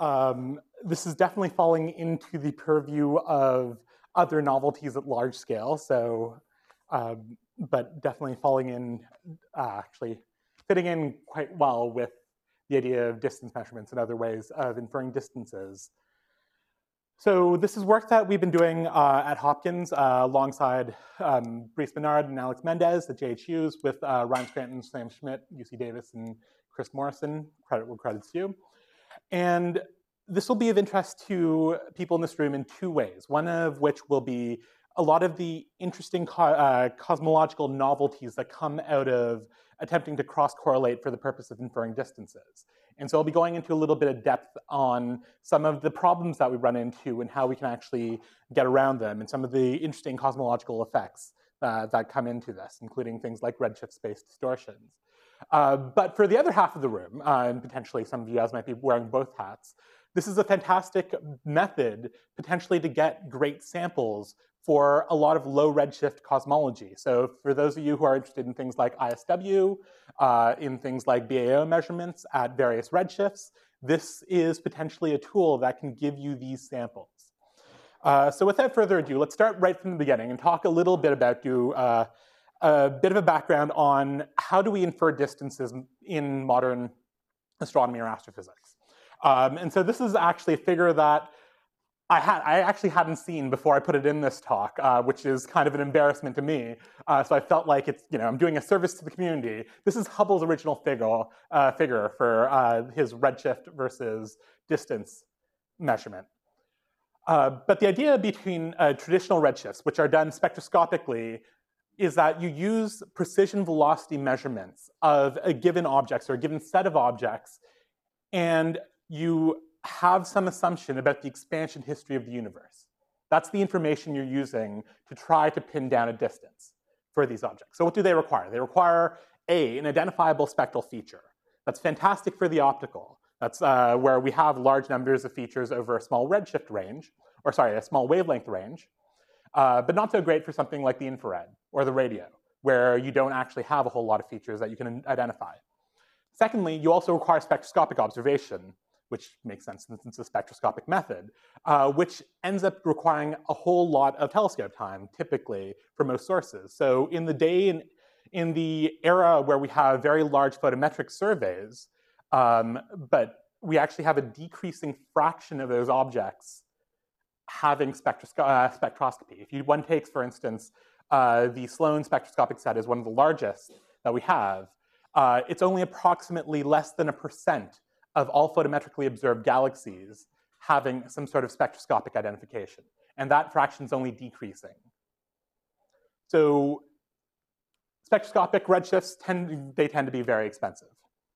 This is definitely falling into the purview of other novelties at large scale. So, but definitely falling in, actually fitting in quite well with the idea of distance measurements and other ways of inferring distances. So this is work that we've been doing at Hopkins alongside Brice Bernard and Alex Mendez at JHU's with Ryan Scranton, Sam Schmidt, UC Davis, and Chris Morrison. Credit where credit's due. And this will be of interest to people in this room in two ways, one of which will be a lot of the interesting cosmological novelties that come out of attempting to cross-correlate for the purpose of inferring distances. And so I'll be going into a little bit of depth on some of the problems that we run into and how we can actually get around them, and some of the interesting cosmological effects that come into this, including things like redshift space distortions. But for the other half of the room, and potentially some of you guys might be wearing both hats, this is a fantastic method potentially to get great samples for a lot of low redshift cosmology. So for those of you who are interested in things like ISW, in things like BAO measurements at various redshifts, this is potentially a tool that can give you these samples. So without further ado, let's start right from the beginning and talk a little bit about a bit of a background on how do we infer distances in modern astronomy or astrophysics. And so this is actually a figure that I actually hadn't seen before I put it in this talk, which is kind of an embarrassment to me. So I felt like I'm doing a service to the community. This is Hubble's original figure for his redshift versus distance measurement. But the idea between traditional redshifts, which are done spectroscopically, is that you use precision velocity measurements of a given objects or a given set of objects, and you have some assumption about the expansion history of the universe. That's the information you're using to try to pin down a distance for these objects. So what do they require? They require an identifiable spectral feature. That's fantastic for the optical. That's where we have large numbers of features over a small redshift range, a small wavelength range, but not so great for something like the infrared or the radio, where you don't actually have a whole lot of features that you can identify. Secondly, you also require spectroscopic observation, which makes sense since it's a spectroscopic method, which ends up requiring a whole lot of telescope time, typically, for most sources. So in the era where we have very large photometric surveys, but we actually have a decreasing fraction of those objects having spectroscopy. If one takes, for instance, the Sloan spectroscopic set is one of the largest that we have, it's only approximately less than 1% of all photometrically observed galaxies having some sort of spectroscopic identification. And that fraction is only decreasing. So spectroscopic redshifts tend to be very expensive.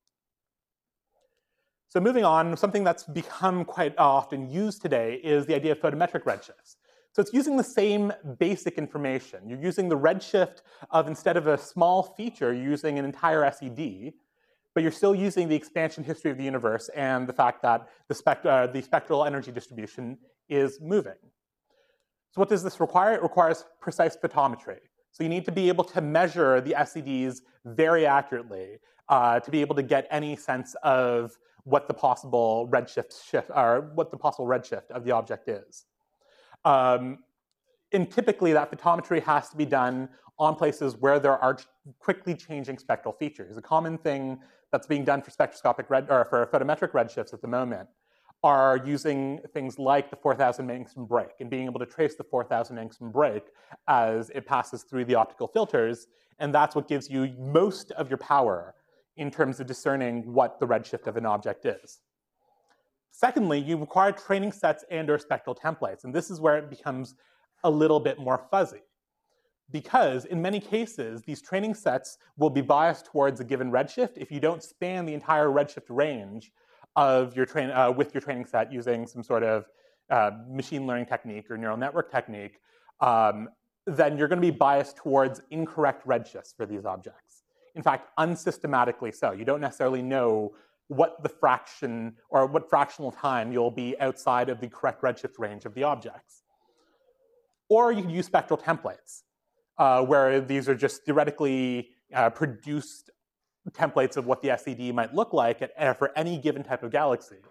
So moving on, something that's become quite often used today is the idea of photometric redshifts. So it's using the same basic information. You're using the redshift of, instead of a small feature, you're using an entire SED, but you're still using the expansion history of the universe and the fact that the spectral energy distribution is moving. So what does this require? It requires precise photometry. So you need to be able to measure the SEDs very accurately to be able to get any sense of what the possible redshift of the object is. And typically that photometry has to be done on places where there are quickly changing spectral features. A common thing that's being done for for photometric redshifts at the moment are using things like the 4,000 angstrom break and being able to trace the 4,000 angstrom break as it passes through the optical filters, and that's what gives you most of your power in terms of discerning what the redshift of an object is. Secondly, you require training sets and/or spectral templates, and this is where it becomes a little bit more fuzzy. Because in many cases, these training sets will be biased towards a given redshift if you don't span the entire redshift range of your with your training set using some sort of machine learning technique or neural network technique, then you're going to be biased towards incorrect redshifts for these objects. In fact, unsystematically so. You don't necessarily know what the fraction or what fractional time you'll be outside of the correct redshift range of the objects. Or you can use spectral templates, where these are just theoretically produced templates of what the SED might look like for any given type of galaxy.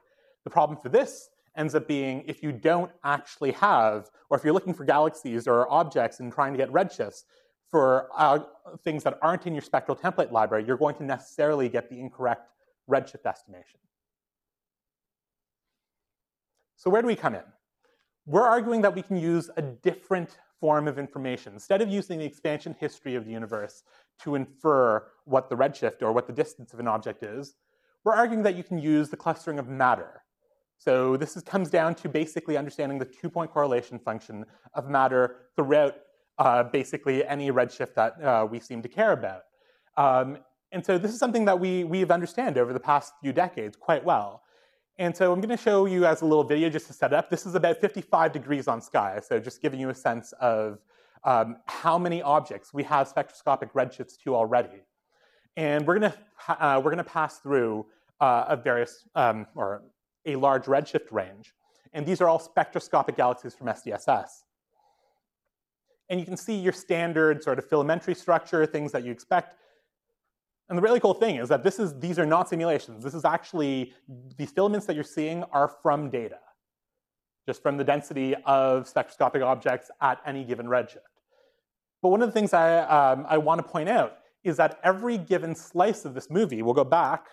The problem for this ends up being if you don't actually have, or if you're looking for galaxies or objects and trying to get redshifts for things that aren't in your spectral template library, you're going to necessarily get the incorrect redshift estimation. So where do we come in? We're arguing that we can use a different form of information. Instead of using the expansion history of the universe to infer what the redshift or what the distance of an object is, we're arguing that you can use the clustering of matter. So this comes down to basically understanding the two-point correlation function of matter throughout basically any redshift that we seem to care about. And so this is something that we've understood over the past few decades quite well. And so I'm going to show you as a little video just to set it up. This is about 55 degrees on sky, so just giving you a sense of how many objects we have spectroscopic redshifts to already. And we're going to pass through or a large redshift range. And these are all spectroscopic galaxies from SDSS. And you can see your standard sort of filamentary structure, things that you expect. And the really cool thing is that these are not simulations. This is actually, these filaments that you're seeing are from data, just from the density of spectroscopic objects at any given redshift. But one of the things I want to point out is that every given slice of this movie, we'll go back,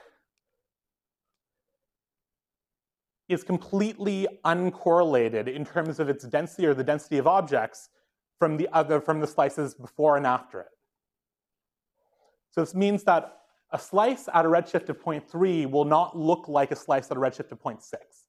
is completely uncorrelated in terms of its density or the density of objects from the slices before and after it. So this means that a slice at a redshift of 0.3 will not look like a slice at a redshift of 0.6.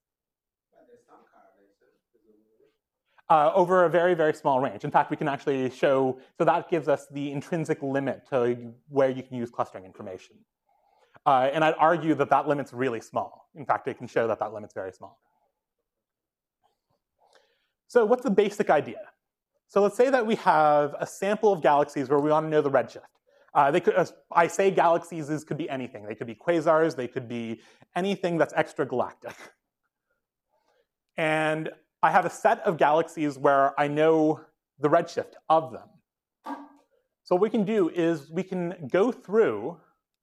Over a very, very small range. In fact, we can actually show, so that gives us the intrinsic limit to where you can use clustering information. And I'd argue that that limit's really small. In fact, it can show that that limit's very small. So what's the basic idea? So let's say that we have a sample of galaxies where we want to know the redshift. I say galaxies could be anything. They could be quasars. They could be anything that's extragalactic. And I have a set of galaxies where I know the redshift of them. So what we can do is we can go through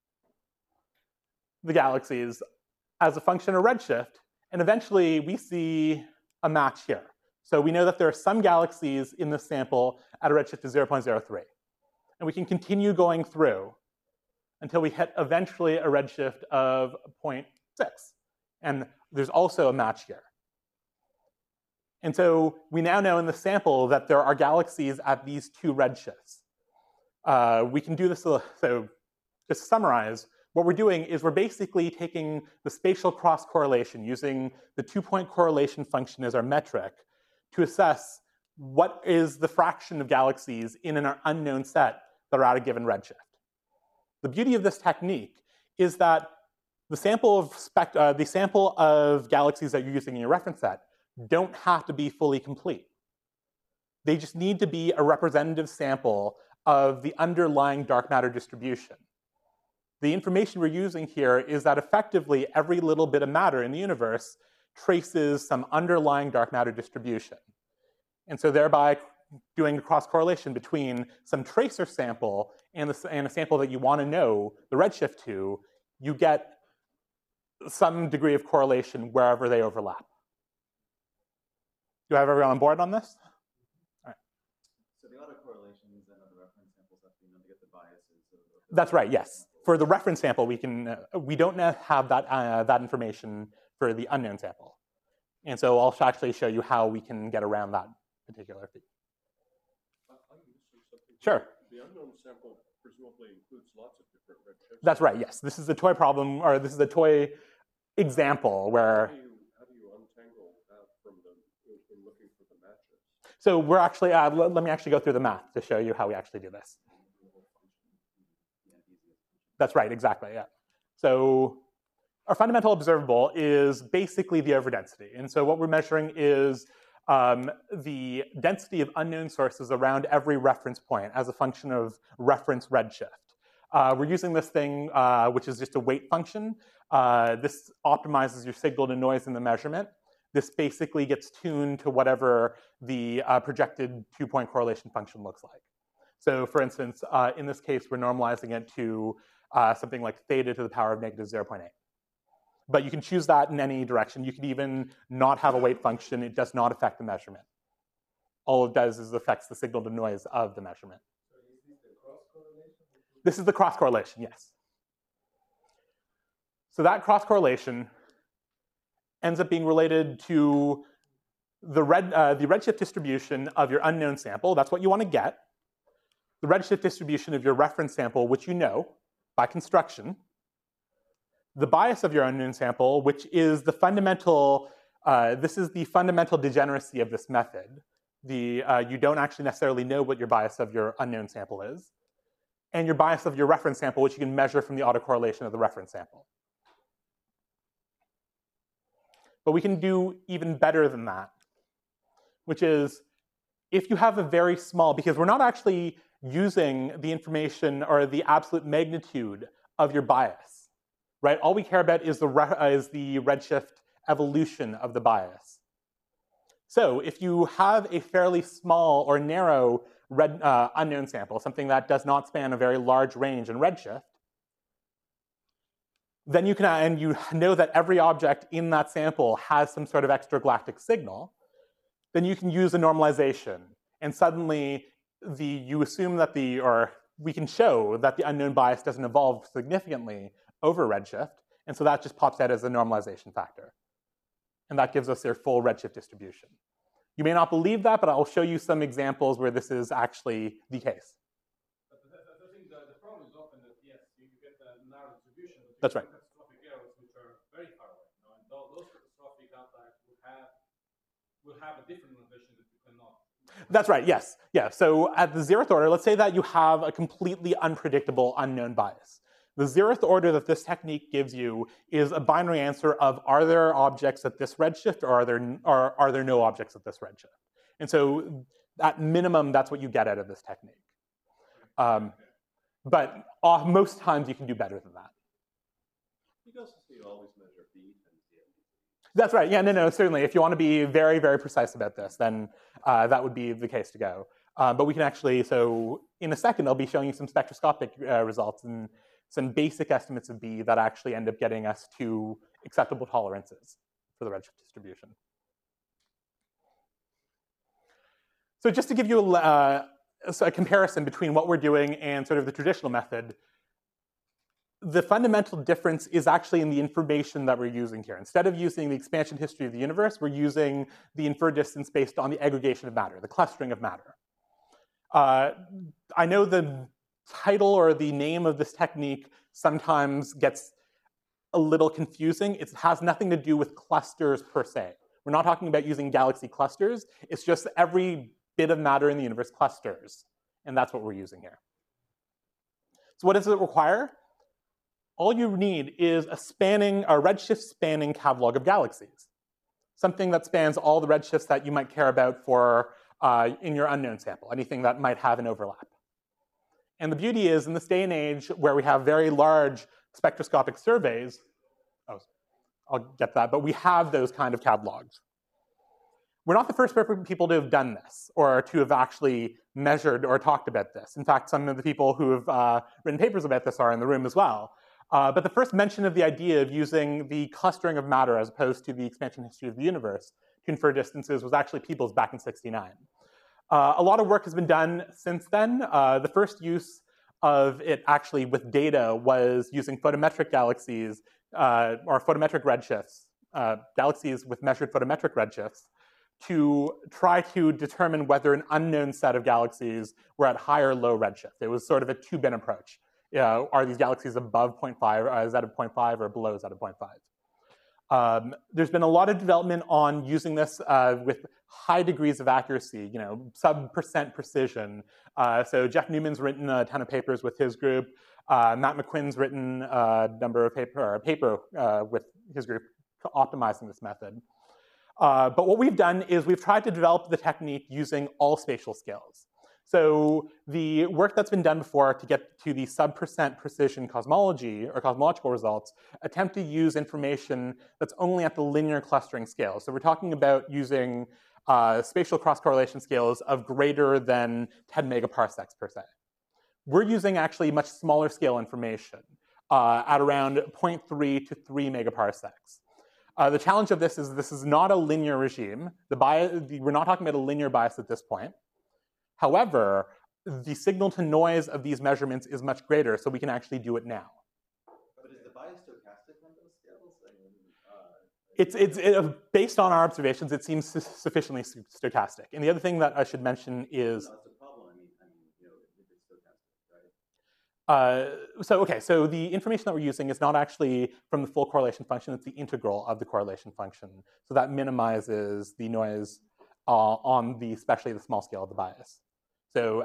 the galaxies as a function of redshift, and eventually we see a match here. So we know that there are some galaxies in this sample at a redshift of 0.03. And we can continue going through until we hit eventually a redshift of 0.6. And there's also a match here. And so we now know in the sample that there are galaxies at these two redshifts. We can do this, so just to summarize, what we're doing is we're basically taking the spatial cross-correlation using the two-point correlation function as our metric to assess what is the fraction of galaxies in an unknown set that are at a given redshift. The beauty of this technique is that the sample of galaxies that you're using in your reference set don't have to be fully complete. They just need to be a representative sample of the underlying dark matter distribution. The information we're using here is that effectively every little bit of matter in the universe traces some underlying dark matter distribution. And so thereby doing a cross-correlation between some tracer sample and a sample that you want to know the redshift to, you get some degree of correlation wherever they overlap. Do I have everyone on board on this? All right. So the autocorrelations and other reference samples have to be known to get the biases. That's right, yes. For the reference sample, we don't have that information for the unknown sample. And so I'll actually show you how we can get around that particular feat. Sure. The unknown sample presumably includes lots of different redshifts. That's right, yes. This is a toy problem, or this is a toy example where... How do you untangle that from in looking for the matches? So we're actually, let me actually go through the math to show you how we actually do this. That's right, exactly, yeah. So our fundamental observable is basically the overdensity. And so what we're measuring is the density of unknown sources around every reference point as a function of reference redshift. We're using this thing, which is just a weight function. This optimizes your signal to noise in the measurement. This basically gets tuned to whatever the projected two-point correlation function looks like. So for instance, in this case, we're normalizing it to something like theta to the power of -0.8. But you can choose that in any direction. You can even not have a weight function. It does not affect the measurement. All it does is affects the signal to noise of the measurement. So is this the cross correlation? This is the cross correlation, yes. So that cross correlation ends up being related to the redshift distribution of your unknown sample. That's what you want to get. The redshift distribution of your reference sample, which you know by construction. The bias of your unknown sample, which is the fundamental, this is the fundamental degeneracy of this method. You don't actually necessarily know what your bias of your unknown sample is. And your bias of your reference sample, which you can measure from the autocorrelation of the reference sample. But we can do even better than that, which is if you have a very small, because we're not actually using the information or the absolute magnitude of your bias, right? All we care about is the redshift evolution of the bias. So if you have a fairly small or narrow unknown sample, something that does not span a very large range in redshift, then you can, and you know that every object in that sample has some sort of extragalactic signal, then you can use a normalization. And suddenly, you assume that we can show that the unknown bias doesn't evolve significantly over redshift, and so that just pops out as a normalization factor. And that gives us their full redshift distribution. You may not believe that, but I'll show you some examples where this is actually the case. But I think the problem is often that, yes, you get a narrow distribution, but That's right. Catastrophic errors which are very far away. You know, and those catastrophic outliers will have a different notation that you cannot. That's right, yes. Yeah, so at the 0th order, let's say that you have a completely unpredictable unknown bias. The 0th order that this technique gives you is a binary answer of are there objects at this redshift or are there no objects at this redshift? And so at minimum, that's what you get out of this technique. But most times you can do better than that. You can also say you always measure B times the MD. That's right, yeah, no, certainly. If you want to be very, very precise about this, then that would be the case to go. But we can actually, so in a second, I'll be showing you some spectroscopic results and some basic estimates of B that actually end up getting us to acceptable tolerances for the redshift distribution. So just to give you a comparison between what we're doing and sort of the traditional method, the fundamental difference is actually in the information that we're using here. Instead of using the expansion history of the universe, we're using the inferred distance based on the aggregation of matter, the clustering of matter. I know the title or the name of this technique sometimes gets a little confusing. It has nothing to do with clusters per se. We're not talking about using galaxy clusters. It's just every bit of matter in the universe clusters. And that's what we're using here. So what does it require? All you need is a redshift spanning catalog of galaxies. Something that spans all the redshifts that you might care about for in your unknown sample, anything that might have an overlap. And the beauty is, in this day and age where we have very large spectroscopic surveys, I'll get that, but we have those kind of catalogs. We're not the first people to have done this or to have actually measured or talked about this. In fact, some of the people who have written papers about this are in the room as well. But the first mention of the idea of using the clustering of matter as opposed to the expansion history of the universe to infer distances was actually Peebles back in '69. A lot of work has been done since then. The first use of it actually with data was using photometric galaxies or photometric redshifts, galaxies with measured photometric redshifts, to try to determine whether an unknown set of galaxies were at high or low redshift. It was sort of a two-bin approach. Are these galaxies above 0.5, is that a 0.5, or below, is that a 0.5? There's been a lot of development on using this with high degrees of accuracy, sub-% precision. So Jeff Newman's written a ton of papers with his group. Matt McQuinn's written a number of paper with his group optimizing this method. But what we've done is we've tried to develop the technique using all spatial scales. So the work that's been done before to get to the sub-% precision cosmology or cosmological results attempt to use information that's only at the linear clustering scale. So we're talking about using spatial cross-correlation scales of greater than 10 megaparsecs per se. We're using actually much smaller scale information. at around 0.3 to 3 megaparsecs. The challenge of this is not a linear regime. We're not talking about a linear bias at this point. However, the signal to noise of these measurements is much greater, so we can actually do it now. But is the bias stochastic on those scales? I mean, Based on our observations, it seems sufficiently stochastic. And the other thing that I should mention is... No, it's a problem. I mean, if it's stochastic, right? So the information that we're using is not actually from the full correlation function, it's the integral of the correlation function. So that minimizes the noise on especially the small scale of the bias. So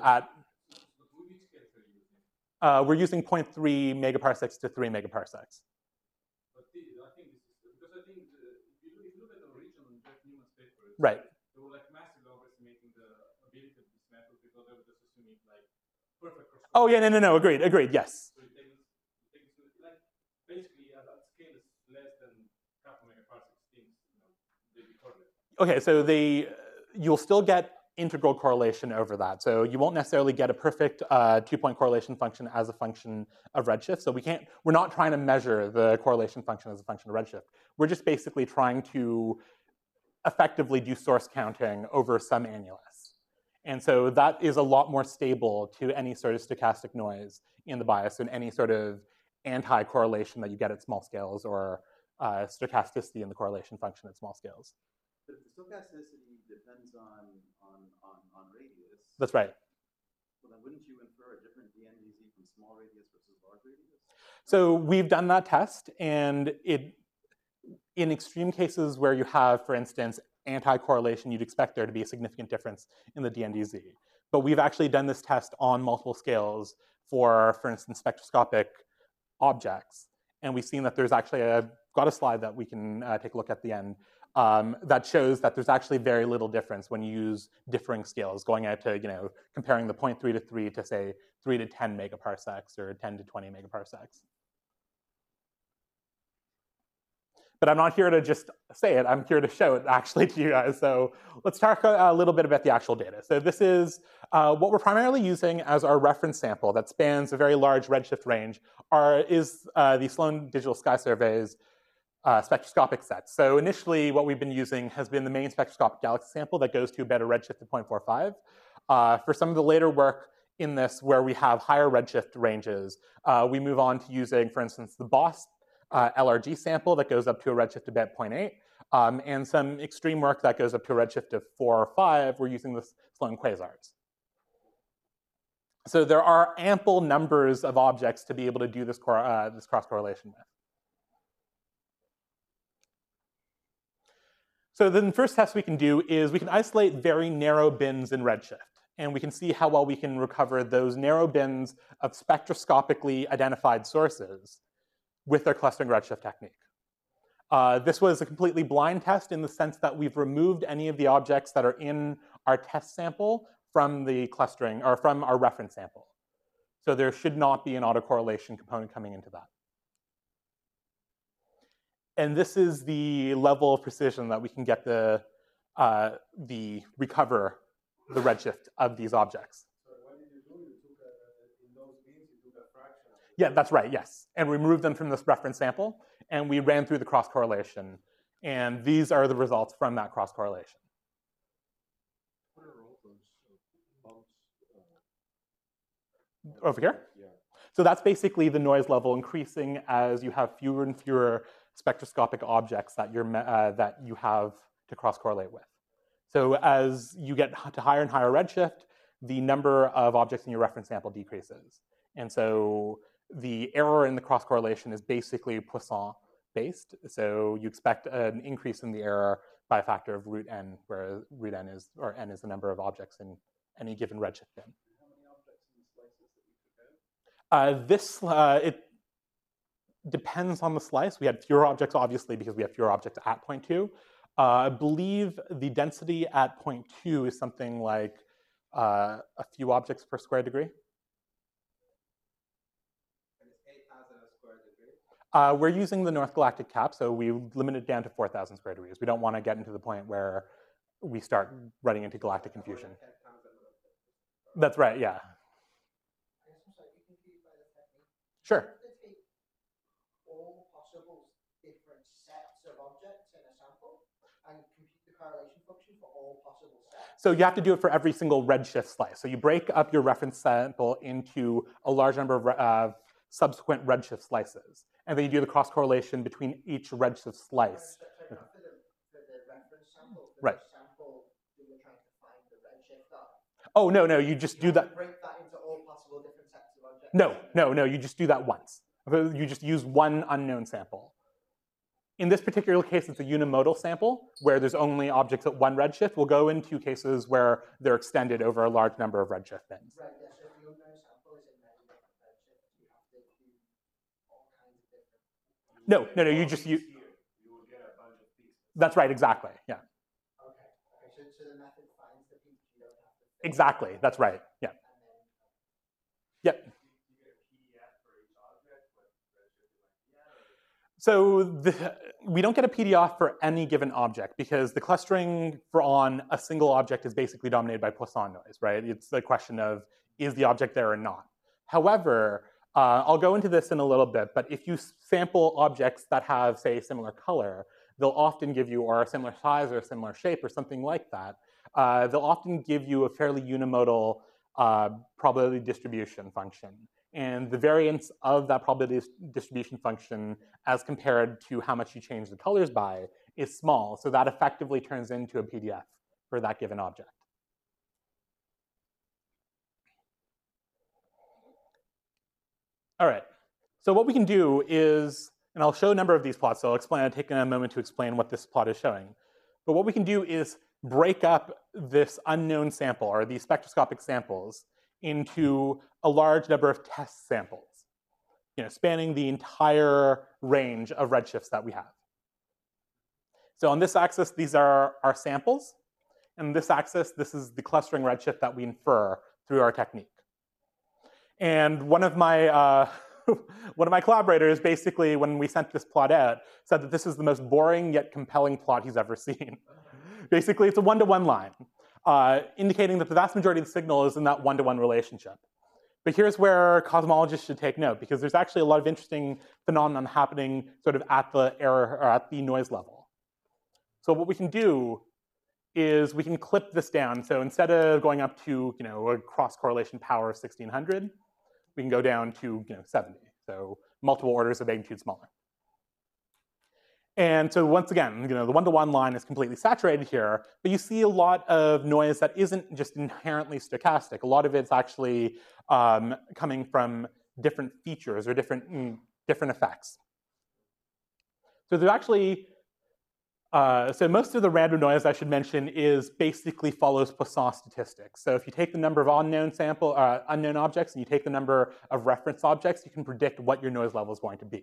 we're using 0.3 megaparsecs to 3 megaparsecs. But I think this is because I think if you look at the original Jeff Newman's paper, Right. They were like massively overestimating the ability of this method because they were just assuming like perfect. Oh yeah, no, agreed, yes. So it takes like basically at scale is less than couple megaparsecs things, they correlate. Okay, so you'll still get integral correlation over that. So you won't necessarily get a perfect two-point correlation function as a function of redshift. So we're not trying to measure the correlation function as a function of redshift. We're just basically trying to effectively do source counting over some annulus. And so that is a lot more stable to any sort of stochastic noise in the bias and any sort of anti-correlation that you get at small scales or stochasticity in the correlation function at small scales. But the stochasticity depends on radius. That's right. Well, then wouldn't you infer a different DNDZ from small radius versus large radius? So we've done that test, and in extreme cases where you have, for instance, anti-correlation, you'd expect there to be a significant difference in the DNDZ. But we've actually done this test on multiple scales for instance, spectroscopic objects. And we've seen that there's actually got a slide that we can take a look at the end that shows that there's actually very little difference when you use differing scales, going out to, comparing the 0.3 to 3 to say 3 to 10 megaparsecs or 10 to 20 megaparsecs. But I'm not here to just say it, I'm here to show it actually to you guys. So let's talk a little bit about the actual data. So this is what we're primarily using as our reference sample that spans a very large redshift range is the Sloan Digital Sky Survey's spectroscopic set. So initially what we've been using has been the main spectroscopic galaxy sample that goes to about a redshift of 0.45. For some of the later work in this where we have higher redshift ranges, we move on to using, for instance, the BOSS LRG sample that goes up to a redshift of about 0.8, and some extreme work that goes up to a redshift of 4 or 5, we're using the Sloan quasars. So there are ample numbers of objects to be able to do this cross-correlation with. So then the first test we can do is we can isolate very narrow bins in redshift. And we can see how well we can recover those narrow bins of spectroscopically identified sources with their clustering redshift technique. This was a completely blind test in the sense that we've removed any of the objects that are in our test sample from the clustering, or from our reference sample. So there should not be an autocorrelation component coming into that. And this is the level of precision that we can get recover the redshift of these objects. So what did you do? You took in those beams, you took a fraction of it. Yeah, that's right, yes. And we removed them from this reference sample, and we ran through the cross-correlation. And these are the results from that cross-correlation. What are all those bumps? Over here? Yeah. So that's basically the noise level increasing as you have fewer and fewer spectroscopic objects that you have to cross-correlate with. So as you get to higher and higher redshift, the number of objects in your reference sample decreases. And so the error in the cross-correlation is basically Poisson-based. So you expect an increase in the error by a factor of root n, where root n is, or n is the number of objects in any given redshift bin. How many objects in the slices that you took out? It depends on the slice. We had fewer objects, obviously, because we have fewer objects at 0.2. I believe the density at 0.2 is something like a few objects per square degree. And it's 8,000 a square degree? We're using the North Galactic cap, so we limit it down to 4,000 square degrees. We don't want to get into the point where we start running into galactic confusion. That's right, yeah. Sure. correlation function for all possible sets? So you have to do it for every single redshift slice. So you break up your reference sample into a large number of subsequent redshift slices. And then you do the cross correlation between each redshift slice. Not for the reference sample, for Right. the sample that you're trying to find the redshift of. Oh, no, you just do that. Break that into all possible different sets of objects. No, you just do that once. You just use one unknown sample. In this particular case, it's a unimodal sample, where there's only objects at one redshift. We'll go into cases where they're extended over a large number of redshift bins. Right, yeah, so if the unknown sample is in many different redshifts, you have to do all kinds of different... No, you just... You will get a bunch of pieces. That's right, exactly, yeah. Okay, so the method finds the peak, you don't have to... Exactly, that's right, yeah. Yep. So we don't get a PDF for any given object because the clustering on a single object is basically dominated by Poisson noise, right? It's a question of, is the object there or not? However, I'll go into this in a little bit, but if you sample objects that have, say, a similar color, they'll often give you, or a similar size or a similar shape or something like that, they'll often give you a fairly unimodal probability distribution function. And the variance of that probability distribution function as compared to how much you change the colors by is small. So that effectively turns into a PDF for that given object. All right, so what we can do is, and I'll show a number of these plots, so I'll take a moment to explain what this plot is showing. But what we can do is break up this unknown sample, or these spectroscopic samples, into a large number of test samples, spanning the entire range of redshifts that we have. So on this axis, these are our samples. And this axis, this is the clustering redshift that we infer through our technique. And one of my collaborators, basically, when we sent this plot out, said that this is the most boring yet compelling plot he's ever seen. Basically, it's a one-to-one line, indicating that the vast majority of the signal is in that one-to-one relationship. But here's where cosmologists should take note, because there's actually a lot of interesting phenomenon happening sort of at the error, or at the noise level. So what we can do is we can clip this down. So instead of going up to a cross-correlation power of 1600, we can go down to 70. So multiple orders of magnitude smaller. And so once again, the one-to-one line is completely saturated here, but you see a lot of noise that isn't just inherently stochastic. A lot of it's actually coming from different features or different effects. So there's actually, so most of the random noise, I should mention, basically follows Poisson statistics. So if you take the number of unknown objects and you take the number of reference objects, you can predict what your noise level is going to be.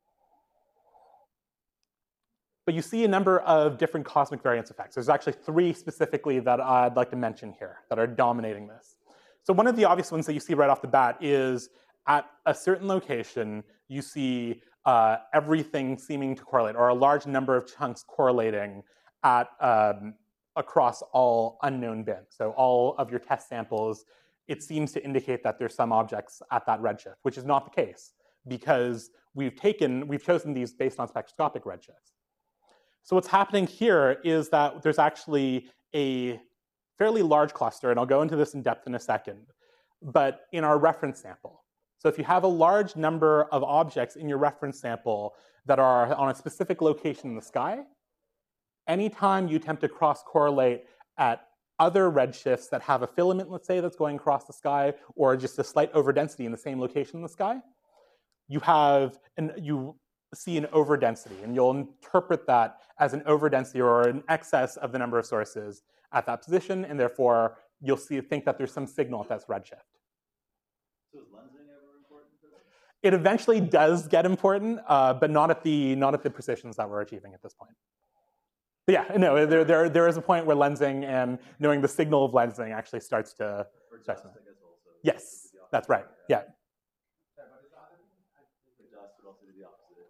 But you see a number of different cosmic variance effects. There's actually 3 specifically that I'd like to mention here that are dominating this. So one of the obvious ones that you see right off the bat is at a certain location, you see everything seeming to correlate, or a large number of chunks correlating at across all unknown bins. So all of your test samples, it seems to indicate that there's some objects at that redshift, which is not the case because we've chosen these based on spectroscopic redshifts. So what's happening here is that there's actually a fairly large cluster, and I'll go into this in depth in a second, but in our reference sample. So if you have a large number of objects in your reference sample that are on a specific location in the sky, anytime you attempt to cross-correlate at other redshifts that have a filament, let's say, that's going across the sky, or just a slight overdensity in the same location in the sky, you see an overdensity, and you'll interpret that as an overdensity or an excess of the number of sources at that position, and therefore you'll think that there's some signal at that redshift. So is lensing ever important for this? It eventually does get important, but not at the precisions that we're achieving at this point. But yeah, no, there is a point where lensing and knowing the signal of lensing actually starts to. Dust, I guess, also. Yes, that's right. Yeah. Dust would also do the opposite.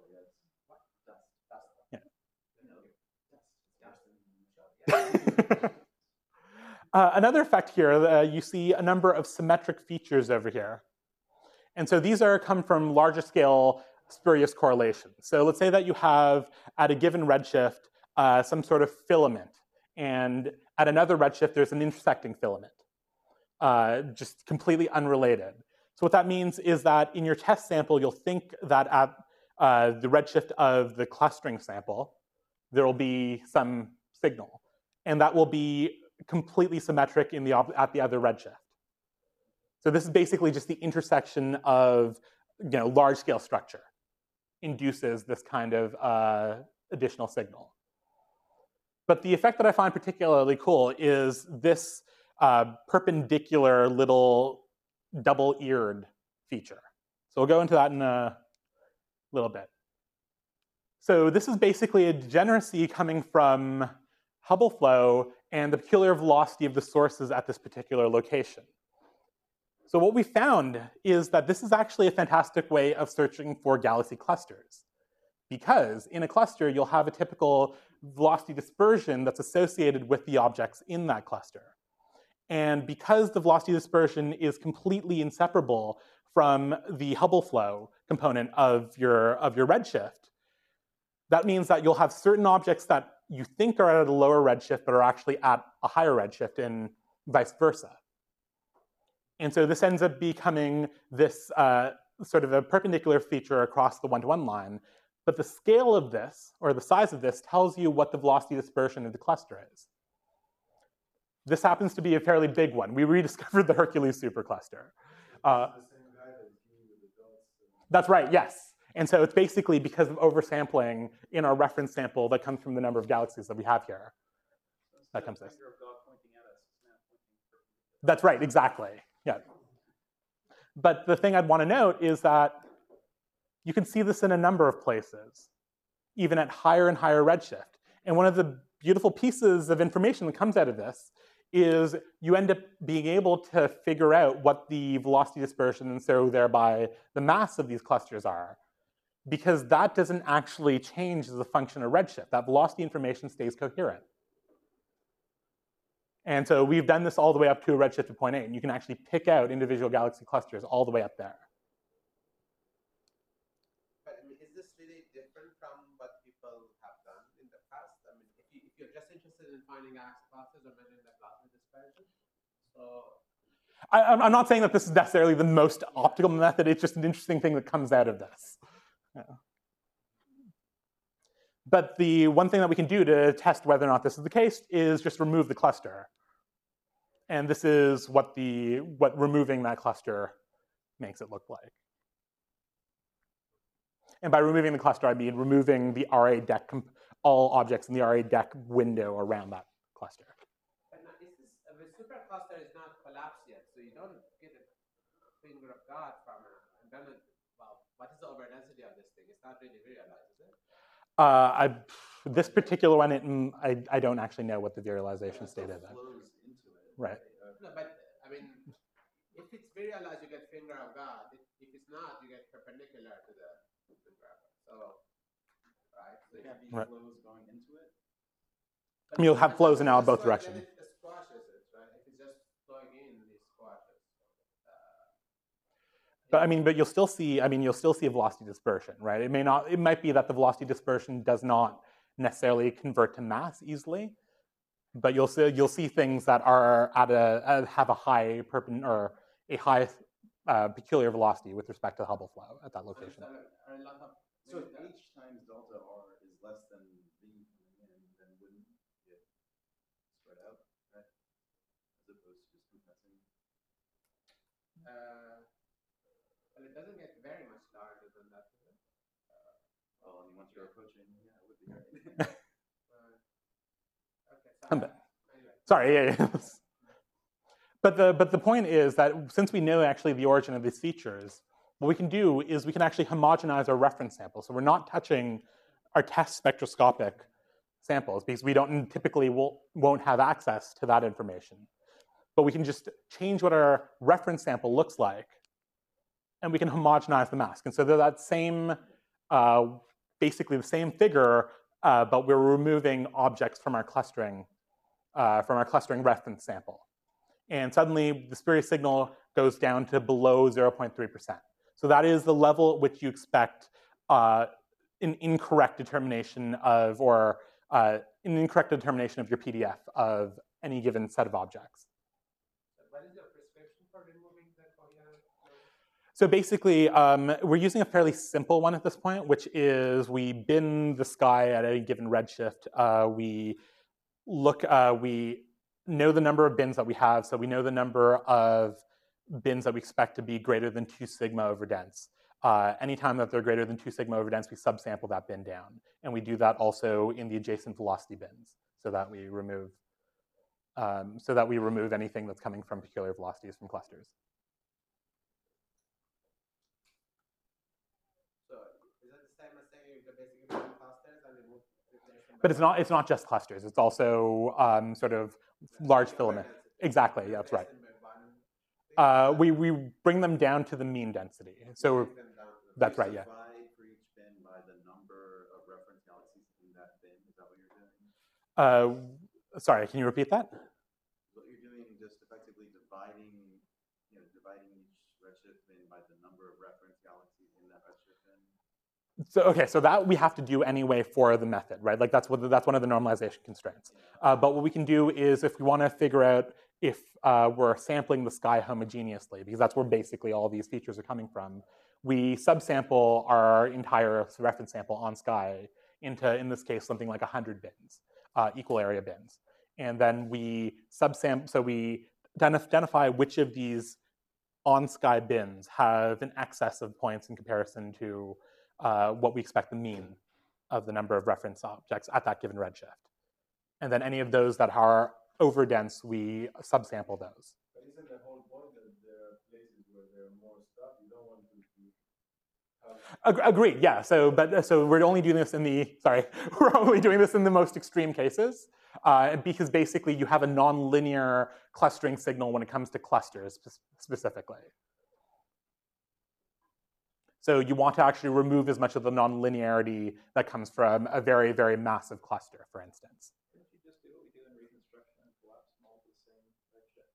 Another effect here, you see a number of symmetric features over here. And so these come from larger scale spurious correlations. So let's say that you have, at a given redshift, some sort of filament. and at another redshift, there's an intersecting filament, just completely unrelated. So what that means is that in your test sample, you'll think that at the redshift of the clustering sample, there will be some signal, and that will be completely symmetric in at the other redshift. So this is basically just the intersection of large-scale structure induces this kind of additional signal. But the effect that I find particularly cool is this perpendicular little double-eared feature. So we'll go into that in a little bit. So this is basically a degeneracy coming from Hubble flow and the peculiar velocity of the sources at this particular location. So what we found is that this is actually a fantastic way of searching for galaxy clusters, because in a cluster, you'll have a typical velocity dispersion that's associated with the objects in that cluster. And because the velocity dispersion is completely inseparable from the Hubble flow component of your redshift, that means that you'll have certain objects that you think are at a lower redshift but are actually at a higher redshift, and vice versa. And so this ends up becoming this sort of a perpendicular feature across the one-to-one line. But the scale of this, or the size of this, tells you what the velocity dispersion of the cluster is. This happens to be a fairly big one. We rediscovered the Hercules supercluster. That's right, yes. And so it's basically because of oversampling in our reference sample that comes from the number of galaxies that we have here. That comes this. That's right, exactly. Yeah. But the thing I'd want to note is that you can see this in a number of places, even at higher and higher redshift. And one of the beautiful pieces of information that comes out of this is you end up being able to figure out what the velocity dispersion and so thereby the mass of these clusters are, because that doesn't actually change as a function of redshift. That velocity information stays coherent. And so we've done this all the way up to a redshift of 0.8, and you can actually pick out individual galaxy clusters all the way up there. But I mean, is this really different from what people have done in the past? I mean, if you're just interested in finding galaxy clusters or measuring the velocity dispersion, so I'm not saying that this is necessarily the most optimal method. It's just an interesting thing that comes out of this. Yeah. But the one thing that we can do to test whether or not this is the case is just remove the cluster. And this is what removing that cluster makes it look like. And by removing the cluster, I mean removing the RA-DEC, all objects in the RA-DEC window around that cluster. But now, is this, the supercluster is not collapsed yet, so you don't get a finger of God from it. And then, well, what is the overdensity of this thing? It's not really virialized, is it? This particular one, I don't actually know what the virialization state is. Right. No, but I mean, if it's virialized, you get finger of God. If it's not, you get perpendicular to the finger of God. So, right? So you have these flows going into it. I mean, you'll have flows in now both directions. It squashes it, right? If it's just flowing in, it squashes. But I mean, you'll still see. I mean, you'll still see a velocity dispersion, right? It may not. It might be that the velocity dispersion does not necessarily convert to mass easily, but you'll see things that are at have a high peculiar velocity with respect to the Hubble flow at that location. So if H times delta R is less than V coming in, then wouldn't it spread out, right? As opposed to just compressing. Well, it doesn't get very much larger than that. Well, I mean, once you're approaching, yeah, it would be right. Okay, sorry. Yeah. But the point is that since we know actually the origin of these features, what we can do is we can actually homogenize our reference sample. So we're not touching our test spectroscopic samples because we typically won't have access to that information. But we can just change what our reference sample looks like, and we can homogenize the mask. And so they're that same, basically the same figure, but we're removing objects from our clustering reference sample. And suddenly the spurious signal goes down to below 0.3%. So that is the level at which you expect an incorrect determination of, or an incorrect determination of your PDF of any given set of objects. What is your prescription for removing the coherent node? So basically, we're using a fairly simple one at this point, which is we bin the sky at any given redshift. We know the number of bins that we have, so we know the number of bins that we expect to be greater than 2 sigma over dense. Anytime that they're greater than 2 sigma over dense, we subsample that bin down. And we do that also in the adjacent velocity bins so that we remove anything that's coming from peculiar velocities from clusters. So is it the same as saying you could basically remove clusters and remove But it's not just clusters. It's also sort of large filament. Exactly. Yeah, that's right. We bring them down to the mean density. So that's right. Yeah. Divide for each bin by the number of reference galaxies in that bin. Is that what you're doing? Sorry, can you repeat that? What you're doing, just effectively dividing each redshift bin by the number of reference galaxies in that redshift bin. So that we have to do anyway for the method, right? Like that's one of the normalization constraints. But what we can do is if we want to figure out if we're sampling the sky homogeneously, because that's where basically all these features are coming from, we subsample our entire reference sample on sky into, in this case, something like 100 bins, equal area bins. And then we subsample, so we identify which of these on-sky bins have an excess of points in comparison to what we expect the mean of the number of reference objects at that given redshift. And then any of those that are overdense, we subsample those. But isn't the whole point that there are places where there are more stuff? You don't want to Agreed. Yeah. So we're only doing this in the most extreme cases because basically you have a nonlinear clustering signal when it comes to clusters specifically. So you want to actually remove as much of the nonlinearity that comes from a very, very massive cluster, for instance. Can't you just do what we do in reconstruction and collapse them all to the same redshift?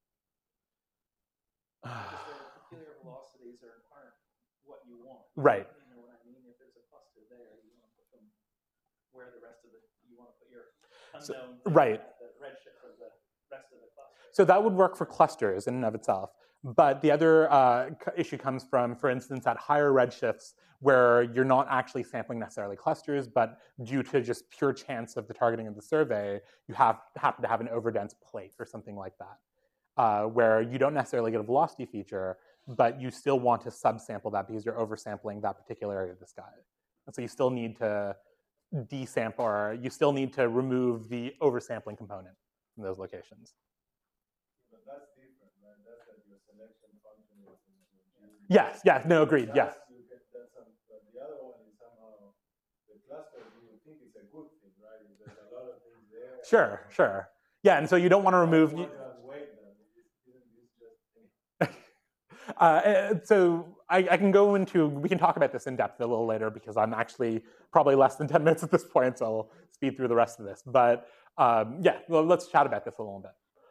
Because the peculiar velocities aren't what you want. Right. You know what I mean? If there's a cluster there, you want to put them where the rest of you want to put your unknown right. at the redshift of the rest of the cluster. So that would work for clusters in and of itself. But the other issue comes from, for instance, at higher redshifts where you're not actually sampling necessarily clusters, but due to just pure chance of the targeting of the survey, you happen to have an overdense plate or something like that, where you don't necessarily get a velocity feature, but you still want to subsample that because you're oversampling that particular area of the sky. And so you still need to desample, or you still need to remove the oversampling component from those locations. But that's different, right? That's like your selection function is homogeneous. Yes, no, agreed, yes. But the other one is somehow the cluster. You think it's a good thing, right? There's a lot of things there. Sure. Yeah, and so you don't want to remove. So I can go into, we can talk about this in depth a little later because I'm actually probably less than 10 minutes at this point, so I'll speed through the rest of this. But yeah, well, let's chat about this a little bit.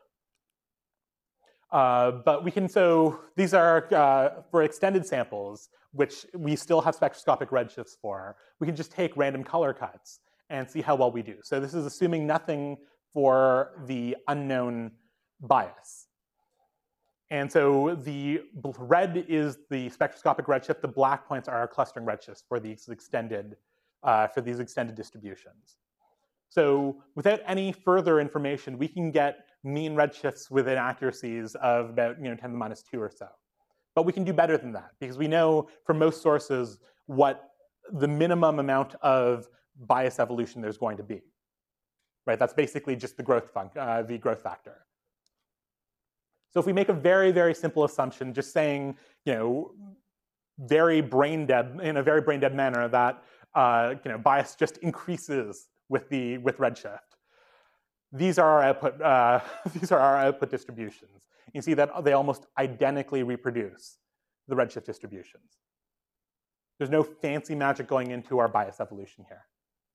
But we can, so these are for extended samples, which we still have spectroscopic redshifts for. We can just take random color cuts and see how well we do. So this is assuming nothing for the unknown bias. And so the red is the spectroscopic redshift. The black points are our clustering redshifts for these extended distributions. So without any further information, we can get mean redshifts within accuracies of about 10 to the minus 2 or so. But we can do better than that because we know from most sources what the minimum amount of bias evolution there's going to be. Right? That's basically just the growth factor. So if we make a very, very simple assumption, just saying, in a very brain dead manner that bias just increases with redshift. These are our output distributions. You see that they almost identically reproduce the redshift distributions. There's no fancy magic going into our bias evolution here.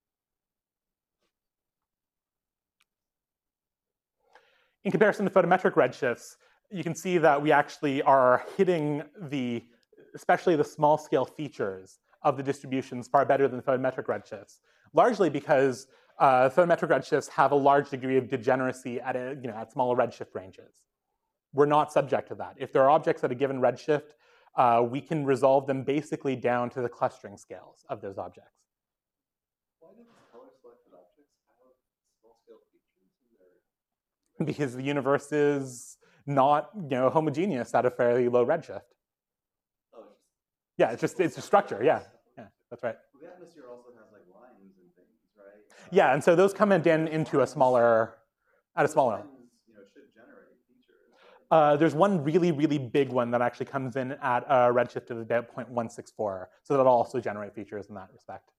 In comparison to photometric redshifts, you can see that we actually are hitting especially the small scale features of the distributions far better than photometric redshifts, largely because photometric redshifts have a large degree of degeneracy at at smaller redshift ranges. We're not subject to that. If there are objects at a given redshift, we can resolve them basically down to the clustering scales of those objects. Why do these color-selected objects have small-scale features in their? Because the universe is not homogeneous at a fairly low redshift. Oh, Yeah, it's a structure. Yeah, that's right. Well, the atmosphere also has like lines and things, right? Yeah, and so those come into a smaller, at a smaller. Lines, should generate features. Right? There's one really, really big one that actually comes in at a redshift of about 0.164, so that'll also generate features in that respect.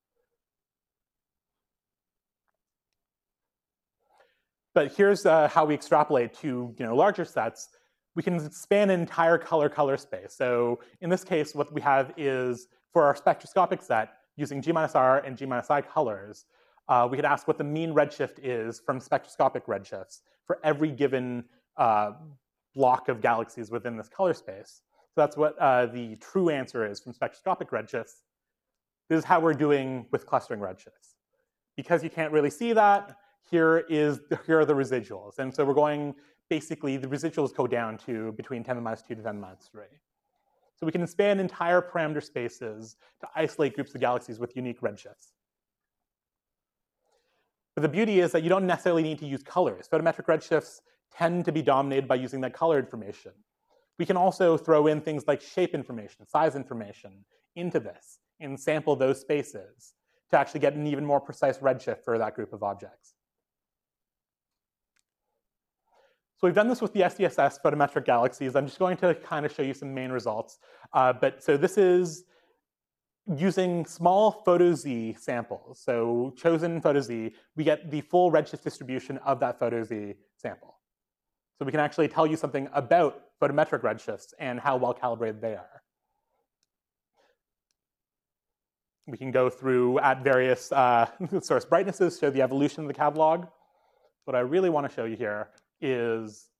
But here's how we extrapolate to larger sets. We can span an entire color space. So in this case, what we have is, for our spectroscopic set, using G-R and G-I colors, we could ask what the mean redshift is from spectroscopic redshifts for every given block of galaxies within this color space. So that's what the true answer is from spectroscopic redshifts. This is how we're doing with clustering redshifts. Because you can't really see that, here are the residuals. And so we're going, basically, the residuals go down to between 10 to the minus 2 to 10 to the minus 3. So we can span entire parameter spaces to isolate groups of galaxies with unique redshifts. But the beauty is that you don't necessarily need to use colors. Photometric redshifts tend to be dominated by using that color information. We can also throw in things like shape information, size information into this and sample those spaces to actually get an even more precise redshift for that group of objects. So we've done this with the SDSS photometric galaxies. I'm just going to kind of show you some main results. So this is using small photo-Z samples. So chosen photo-Z, we get the full redshift distribution of that photo-Z sample. So we can actually tell you something about photometric redshifts and how well calibrated they are. We can go through at various source brightnesses, show the evolution of the catalog. What I really want to show you here is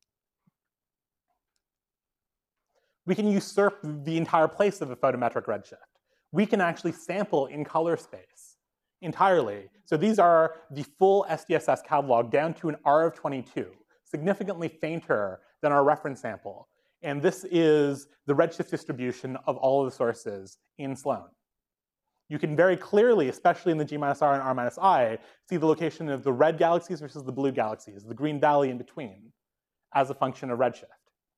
we can usurp the entire place of a photometric redshift. We can actually sample in color space entirely. So these are the full SDSS catalog down to an R of 22, significantly fainter than our reference sample. And this is the redshift distribution of all of the sources in Sloan. You can very clearly, especially in the G-R and R-I, see the location of the red galaxies versus the blue galaxies, the green valley in between, as a function of redshift.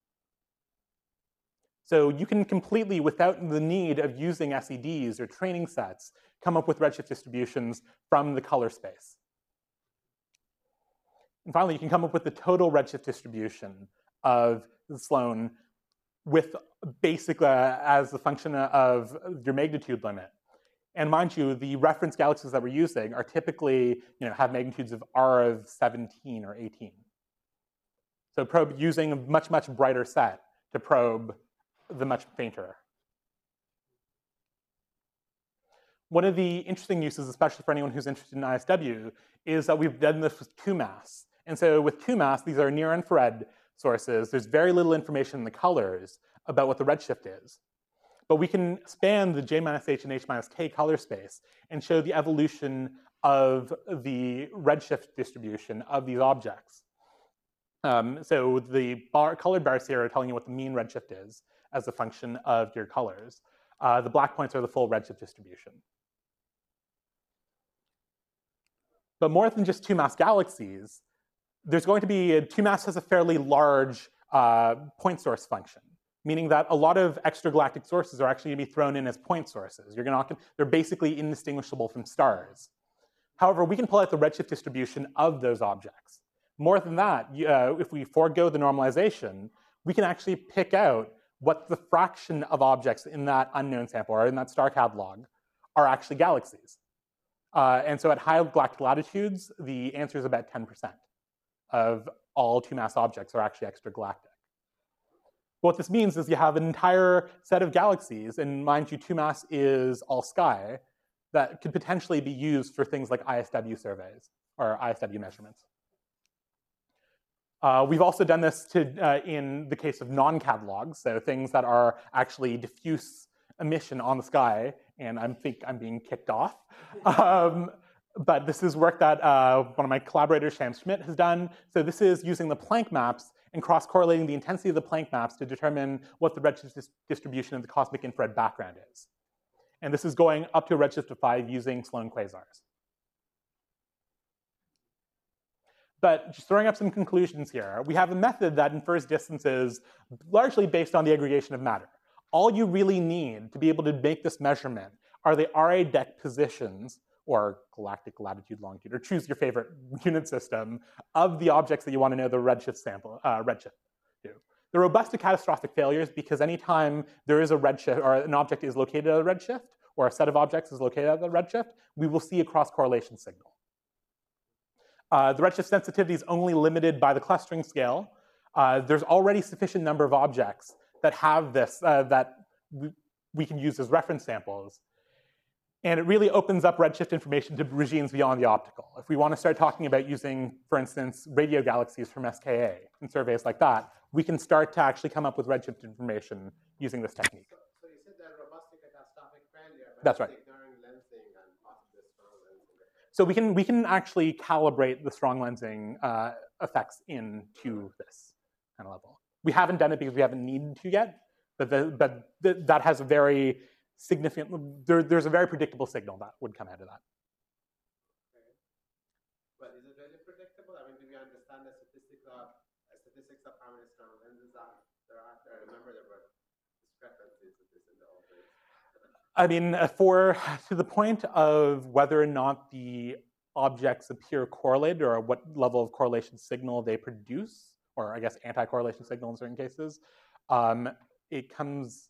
So you can completely, without the need of using SEDs or training sets, come up with redshift distributions from the color space. And finally, you can come up with the total redshift distribution of the Sloan with basically as the function of your magnitude limit. And mind you, the reference galaxies that we're using are typically, have magnitudes of R of 17 or 18. So probe using a much, much brighter set to probe the much fainter. One of the interesting uses, especially for anyone who's interested in ISW, is that we've done this with 2MASS. And so with 2MASS, these are near infrared sources. There's very little information in the colors about what the redshift is. But we can span the J-H and H-K color space and show the evolution of the redshift distribution of these objects. So the colored bars here are telling you what the mean redshift is as a function of your colors. The black points are the full redshift distribution. But more than just 2MASS galaxies, there's going to be, 2MASS has a fairly large point source function, meaning that a lot of extragalactic sources are actually going to be thrown in as point sources. They're basically indistinguishable from stars. However, we can pull out the redshift distribution of those objects. More than that, if we forego the normalization, we can actually pick out what the fraction of objects in that unknown sample or in that star catalog are actually galaxies. And so at high galactic latitudes, the answer is about 10% of all 2MASS objects are actually extragalactic. What this means is you have an entire set of galaxies, and mind you, 2MASS is all sky, that could potentially be used for things like ISW surveys or ISW measurements. We've also done this in the case of non-catalogs, so things that are actually diffuse emission on the sky, and I think I'm being kicked off. But this is work that one of my collaborators, Sham Schmidt, has done. So this is using the Planck maps and cross-correlating the intensity of the Planck maps to determine what the redshift distribution of the cosmic infrared background is. And this is going up to a redshift of 5 using Sloan quasars. But just throwing up some conclusions here, we have a method that infers distances largely based on the aggregation of matter. All you really need to be able to make this measurement are the RA deck positions, or galactic latitude, longitude, or choose your favorite unit system of the objects that you want to know the redshift redshift to. They're robust to catastrophic failures because anytime there is a redshift, or an object is located at a redshift, or a set of objects is located at the redshift, we will see a cross-correlation signal. The redshift sensitivity is only limited by the clustering scale. There's already sufficient number of objects that have this, that we can use as reference samples. And it really opens up redshift information to regimes beyond the optical. If we want to start talking about using, for instance, radio galaxies from SKA and surveys like that, we can start to actually come up with redshift information using this technique. So you said they're robust to catastrophic failure, but that's right. Ignoring lensing and possibly strong lensing. So we can actually calibrate the strong lensing effects into this kind of level. We haven't done it because we haven't needed to yet, but that has a very significant, there's a very predictable signal that would come out of that. Okay. But is it really predictable? I mean, do we understand the statistics of how many strong lenses there are? I remember there were discrepancies with this in the old days. I mean, to the point of whether or not the objects appear correlated or what level of correlation signal they produce, or I guess anti-correlation signal in certain cases, it comes.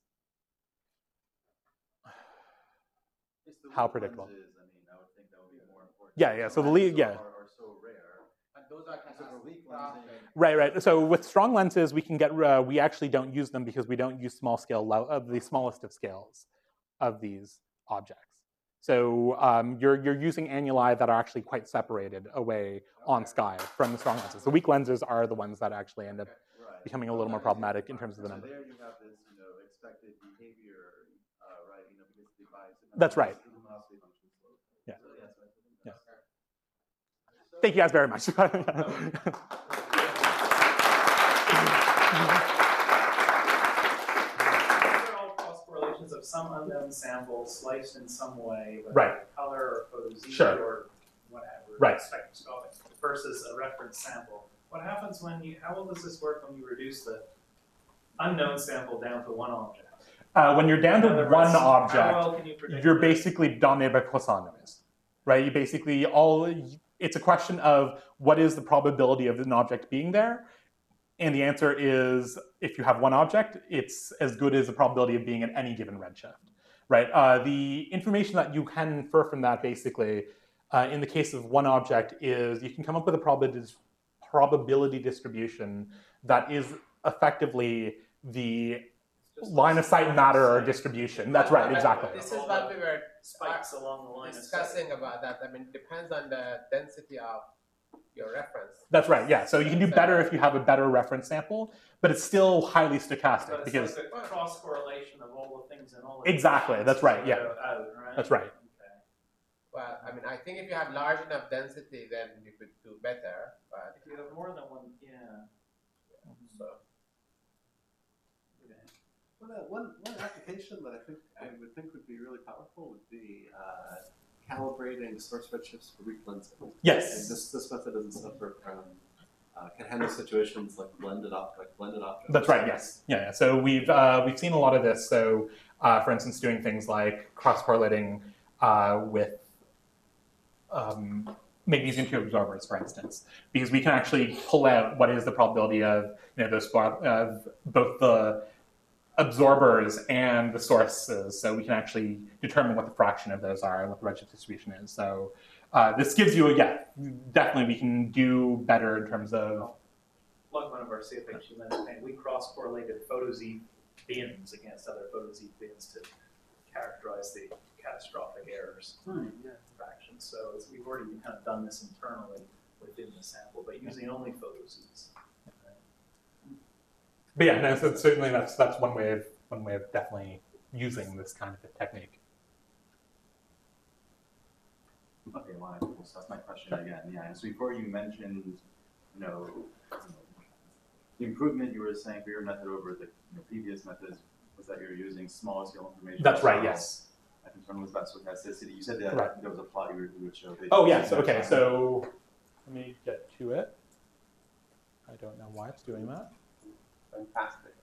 How predictable? Lenses, I mean, I would think that would be more important. Yeah. So the lead, yeah. Are so rare. And those are weak lensing. Right. So with strong lenses, we can get. We actually don't use them because we don't use small scale of the smallest of scales of these objects. So you're using annuli that are actually quite separated away on sky from the strong lenses. The weak lenses are the ones that actually end up becoming a little more problematic in terms of the number. So there you have this, expected behavior, right? Because the bias. That's right. Yeah. Thank you guys very much. Correlations of some unknown sample sliced in some way, whether right. color or photo Z or whatever, right. spectroscopic, versus a reference sample. What happens when how well does this work when you reduce the unknown sample down to one object? When you're down to one object, how well can you predict you're basically dominated by Poisson noise, right? You basically it's a question of what is the probability of an object being there. And the answer is, if you have one object, it's as good as the probability of being at any given redshift, right? The information that you can infer from that, basically, in the case of one object, is you can come up with a probability distribution that is effectively the line of sight matter distribution. That's right, exactly. This is what we were spikes along the line discussing about that. I mean, it depends on the density of your reference. That's right, yeah. So you can do better if you have a better reference sample, but it's still highly stochastic but it's because like a cross correlation of all the things in all the exactly. That's right. Yeah. Right? That's right. Okay. Well, I mean, I think if you have large enough density, then you could do better. But if you have more than one, yeah. So. One application that I would think would be really powerful would be calibrating source redshifts for weak lensing. Yes. This method doesn't suffer from can handle situations like blended objects. That's right. Yes. Yeah. So we've seen a lot of this. So for instance, doing things like cross correlating with magnesium tube absorbers, for instance, because we can actually pull out what is the probability of those of both the absorbers and the sources, so we can actually determine what the fraction of those are and what the redshift distribution is. So this gives you definitely we can do better in terms of. Plug one of our CFHE lenses, and we cross-correlated photo Z bins against other photo Z bins to characterize the catastrophic errors fractions. So we've already kind of done this internally within the sample, but using only photo Zs. But yeah, no, so certainly that's one way of definitely using this kind of a technique. Okay, cool. So that's my question again. Yeah. And so before you mentioned, the improvement you were saying for your method over the previous methods was that you're using small scale information. That's right. Yes. I think one was about stochasticity. You said that there was a plot you would show. Oh yes. Okay. So let me get to it. I don't know why it's doing that. Fantastic.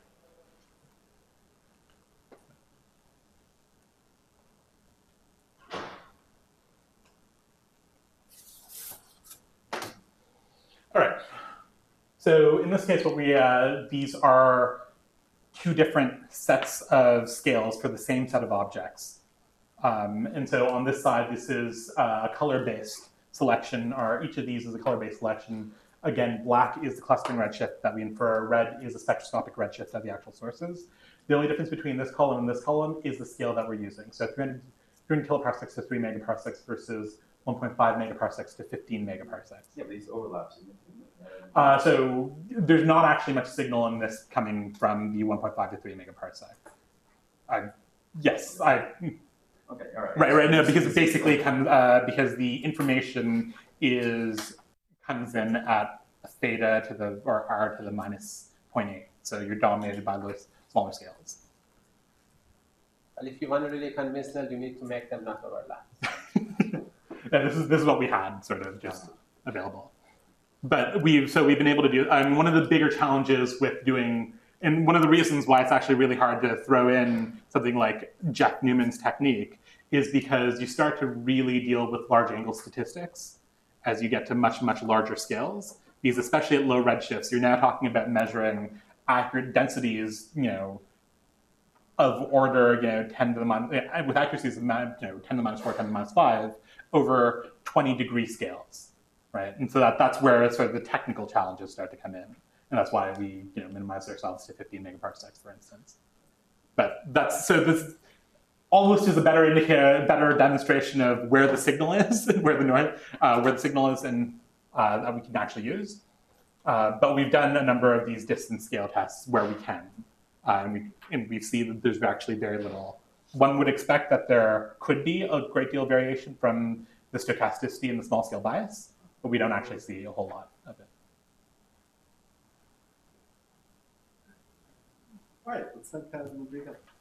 All right. So in this case, what these are two different sets of scales for the same set of objects. And so on this side, this is a color-based selection, or each of these is a color-based selection. Again, black is the clustering redshift that we infer, red is the spectroscopic redshift of the actual sources. The only difference between this column and this column is the scale that we're using. So 300 kiloparsecs to 3 megaparsecs versus 1.5 megaparsecs to 15 megaparsecs. Yeah, but these overlaps. So there's not actually much signal in this coming from the 1.5 to 3 megaparsec. Yes, Okay, all right. Right. No, because it basically comes because the information comes in at a theta to the or r to the minus 0.8. So you're dominated by those smaller scales. Well, if you want to really convince them, you need to make them not overlap. Yeah, this is what we had sort of just available. But we've been able to do. One of the bigger challenges with doing, and one of the reasons why it's actually really hard to throw in something like Jeff Newman's technique is because you start to really deal with large angle statistics as you get to much, much larger scales. Because especially at low redshifts, you're now talking about measuring accurate densities, of order, 10 to the minus, with accuracies of 10 to the minus 4, 10 to the minus 5 over 20-degree scales, right? And so that's where sort of the technical challenges start to come in. And that's why we, minimize ourselves to 15 megaparsecs, for instance. But this almost is a better indicator, better demonstration of where the signal is, and where the signal is, and that we can actually use. But we've done a number of these distance scale tests where we can, and we see that there's actually very little. One would expect that there could be a great deal of variation from the stochasticity and the small scale bias, but we don't actually see a whole lot of it. All right, let's have a break up.